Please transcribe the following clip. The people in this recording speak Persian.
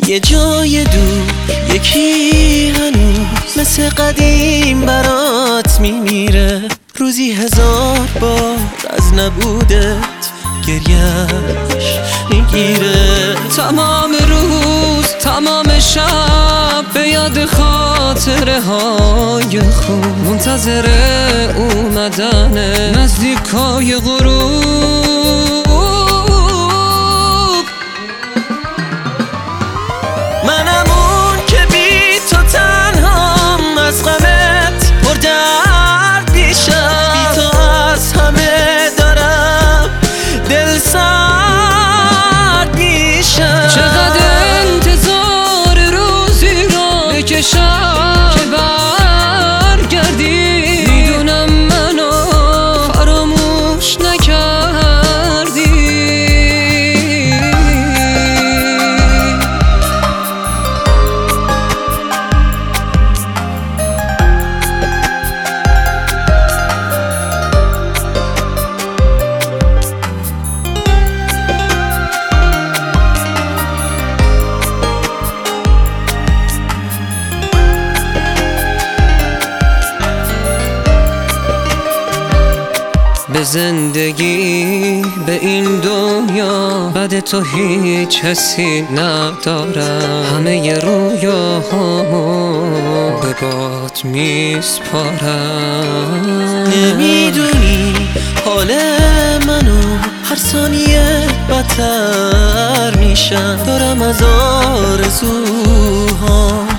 یه جای دور یکی هنوز مثل قدیم برات میمیره، روزی 1000 بار از نبودت گریهش میگیره. تمام روز تمام شب به یاد خاطره های خوب، منتظر اومدن نزدیکای غروب. منم اون که بی تو تنهام، از غمت پر درد میشم، بی تو از همه دارم دل سرد میشم. چقدر انتظار روزی رو بکشم که برگردی، میدونم منو فراموش نکردی. به زندگی به این دنیا بعد تو هیچ حسی ندارم، همه رویاهامو به باد میسپارم. نمیدونی حال منو هر ثانیه بدتر میشم، دارم از آرزوها